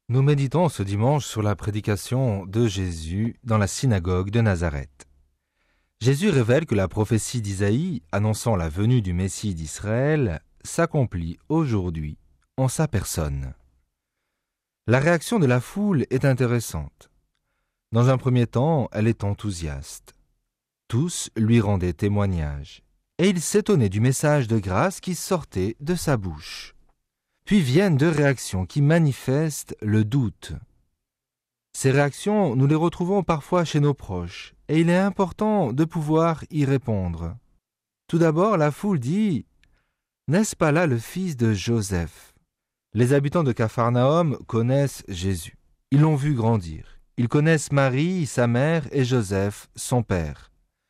Nous méditons ce dimanche sur la prédication de Jésus dans la synagogue de Nazareth. Jésus révèle que la prophétie d'Isaïe annonçant la venue du Messie d'Israël s'accomplit aujourd'hui en sa personne. La réaction de la foule est intéressante. Dans un premier temps, elle est enthousiaste. Tous lui rendaient témoignage, et ils s'étonnaient du message de grâce qui sortait de sa bouche. Puis viennent deux réactions qui manifestent le doute. Ces réactions, nous les retrouvons parfois chez nos proches, et il est important de pouvoir y répondre. Tout d'abord, la foule dit « N'est-ce pas là le fils de Joseph ?» Les habitants de Capharnaüm connaissent Jésus. Ils l'ont vu grandir. Ils connaissent Marie, sa mère, et Joseph, son père.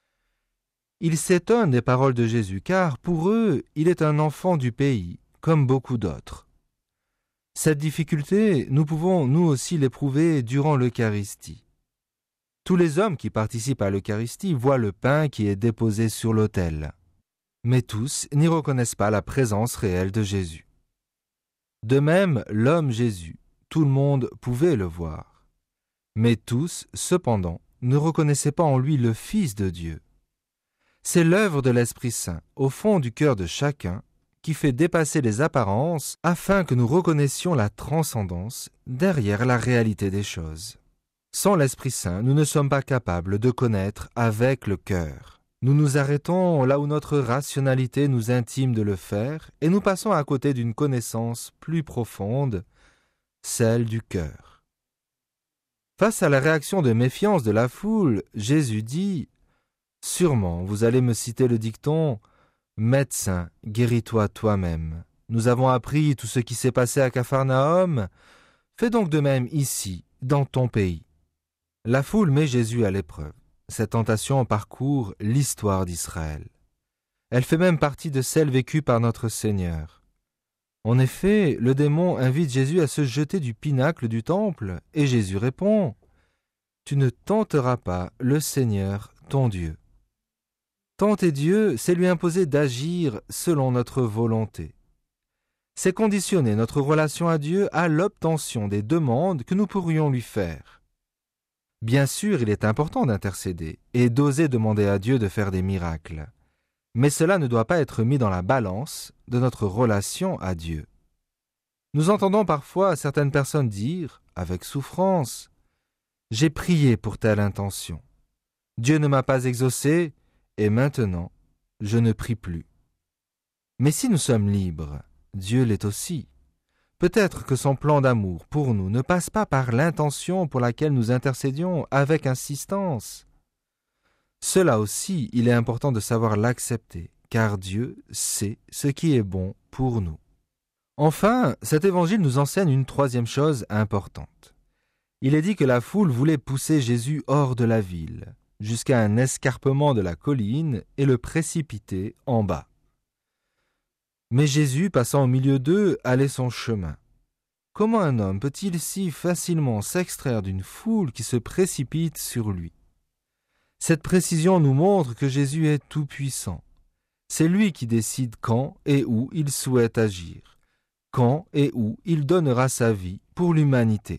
Ils s'étonnent des paroles de Jésus, car pour eux, il est un enfant du pays, comme beaucoup d'autres. Cette difficulté, nous pouvons nous aussi l'éprouver durant l'Eucharistie. Tous les hommes qui participent à l'Eucharistie voient le pain qui est déposé sur l'autel, mais tous n'y reconnaissent pas la présence réelle de Jésus. De même, l'homme Jésus, tout le monde pouvait le voir, mais tous, cependant, ne reconnaissaient pas en lui le Fils de Dieu. C'est l'œuvre de l'Esprit Saint, au fond du cœur de chacun, qui fait dépasser les apparences afin que nous reconnaissions la transcendance derrière la réalité des choses. Sans l'Esprit Saint, nous ne sommes pas capables de connaître avec le cœur. Nous nous arrêtons là où notre rationalité nous intime de le faire et nous passons à côté d'une connaissance plus profonde, celle du cœur. Face à la réaction de méfiance de la foule, Jésus dit « Sûrement, vous allez me citer le dicton « Médecin, guéris-toi toi-même. Nous avons appris tout ce qui s'est passé à Capharnaüm. Fais donc de même ici, dans ton pays. » La foule met Jésus à l'épreuve. Cette tentation parcourt l'histoire d'Israël. Elle fait même partie de celle vécue par notre Seigneur. En effet, le démon invite Jésus à se jeter du pinacle du temple, et Jésus répond « Tu ne tenteras pas le Seigneur, ton Dieu. » Tenter Dieu, c'est lui imposer d'agir selon notre volonté. C'est conditionner notre relation à Dieu à l'obtention des demandes que nous pourrions lui faire. Bien sûr, il est important d'intercéder et d'oser demander à Dieu de faire des miracles, mais cela ne doit pas être mis dans la balance de notre relation à Dieu. Nous entendons parfois certaines personnes dire, avec souffrance, « J'ai prié pour telle intention. Dieu ne m'a pas exaucé, et maintenant, je ne prie plus. » Mais si nous sommes libres, Dieu l'est aussi. Peut-être que son plan d'amour pour nous ne passe pas par l'intention pour laquelle nous intercédions avec insistance. Cela aussi, il est important de savoir l'accepter, car Dieu sait ce qui est bon pour nous. Enfin, cet évangile nous enseigne une troisième chose importante. Il est dit que la foule voulait pousser Jésus hors de la ville, jusqu'à un escarpement de la colline et le précipiter en bas. Mais Jésus, passant au milieu d'eux, allait son chemin. Comment un homme peut-il si facilement s'extraire d'une foule qui se précipite sur lui? Cette précision nous montre que Jésus est tout-puissant. C'est lui qui décide quand et où il souhaite agir, quand et où il donnera sa vie pour l'humanité.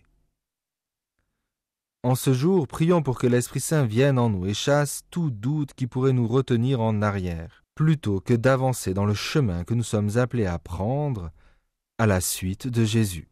En ce jour, prions pour que l'Esprit Saint vienne en nous et chasse tout doute qui pourrait nous retenir en arrière, plutôt que d'avancer dans le chemin que nous sommes appelés à prendre à la suite de Jésus.